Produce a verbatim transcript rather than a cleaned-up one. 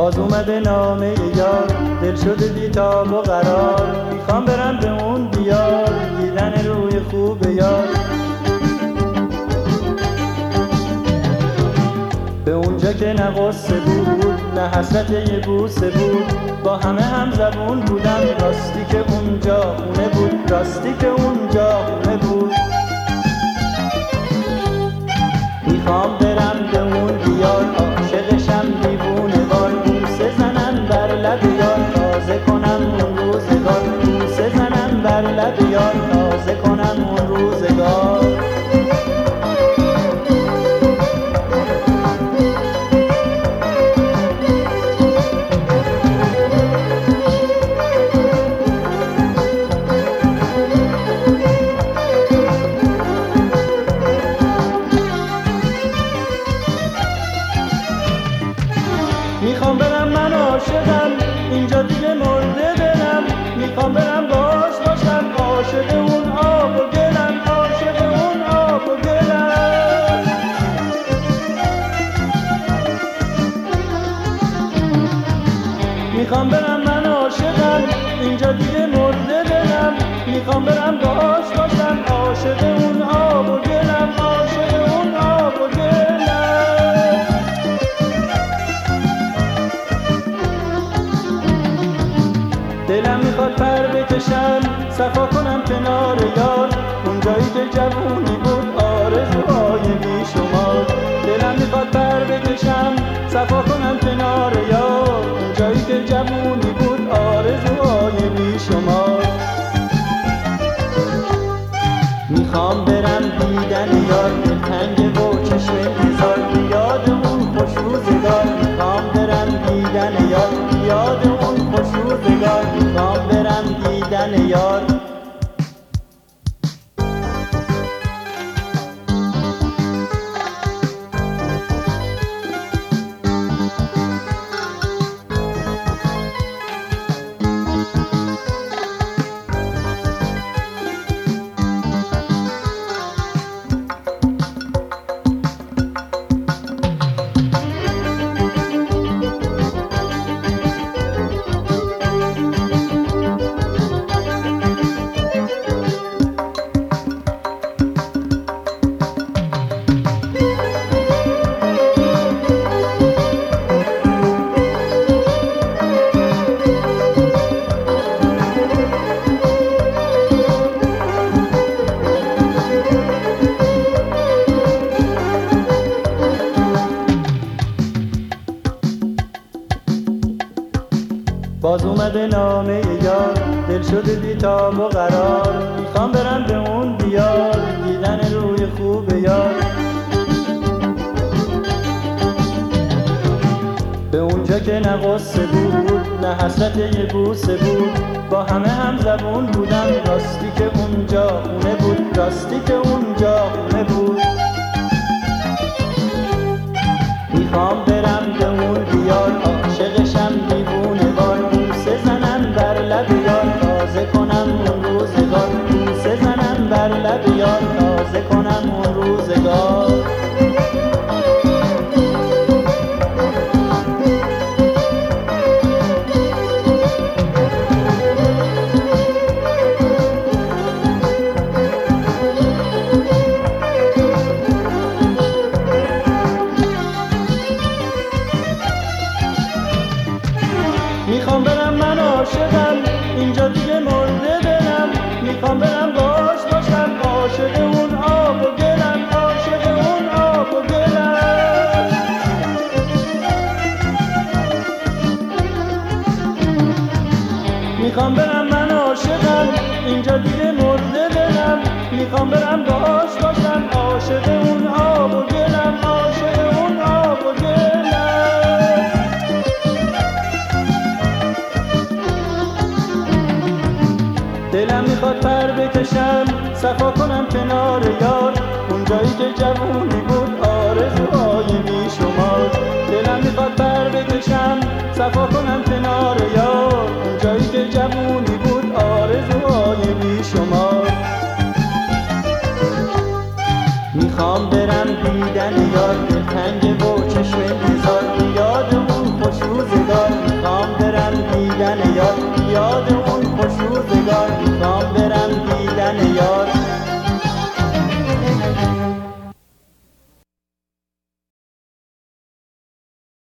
باز اومده نامه یار، دل شده بی‌تاب و قرار. میخوام برم به اون دیار، دیدن روی خوب یار. به اونجا که نه غصه بود نه حسرت یه بوسه بود، با همه هم زبون بودم. راستی که اونجا خونه بود، راستی که اونجا خونه بود. میخوام برم به اون دیار، عاشقشم دیوونه وار. بوسه زنم بر لب یار، تازه کنم اون روزگار. بوسه زنم بر لب یار، تازه کنم اون روزگار. میخوام برم من عاشقم، اینجا دیگه مرده دلم. میخوام برم باش باشم، عاشق اون آب و گلم. عاشق اون آب و گلم. میخوام برم من عاشقم، اینجا دیگه مرده دلم. میخوام برم باش باشم، عاشق اون آب و گلم. عاشق اون آب و گلم. دلم میخواد پر بکشم، صفا کنم کنار یار. اونجایی که جوونی بود، آرزوهای بیشمار. دلم میخواد پر بکشم، صفا کنم کنار یار. اونجایی که جوونی بود، آرزوهای بیشمار. میخوام برم دیدن یار، دلتنگ و چشم انتظار. یاد اون خوش روزگار، میخوام برم دیدن یار. یاد اون خوش روزگار، میخوام برم دیدن یار. باز اومده نامه یار، دل شده بی‌تاب و قرار. میخوام برم به اون دیار، دیدن روی خوب یار. به اونجا که نه غصه بود نه حسرت یه بوسه بود، با همه هم زبون بودم. راستی که اونجا خونه بود، راستی که اونجا خونه بود. میخوام برم به اون دیار، عاشقشم دیوونه وار. بوسه زنم بر لب یار، تازه کنم اون روزگار. بوسه زنم بر لب یار، تازه کنم اون روزگار. میخوام برم من عاشقم، اینجا دیگه مرده دلم. میخوام برم باش باشم، عاشق اون آب و گلم. عاشق اون آب و گلم. میخوام برم من عاشقم، اینجا دیگه مرده دلم. میخوام برم باش باشم، عاشق اون آب و گلم. عاشق اون آب و گلم. دلم میخواد پر بکشم، صفا کنم کنار یار. اونجایی که جوونی بود، آرزوهای بیشمار. دلم میخواد پر بکشم، صفا کنم کنار یار. اونجایی که جوونی بود، آرزوهای بیشمار. میخوام برم دیدن یار، دلتنگ و چشم انتظار. یاد اون خوش روزگار. یار، یاد اون خوش روزگار میخوام برم دیدن یار.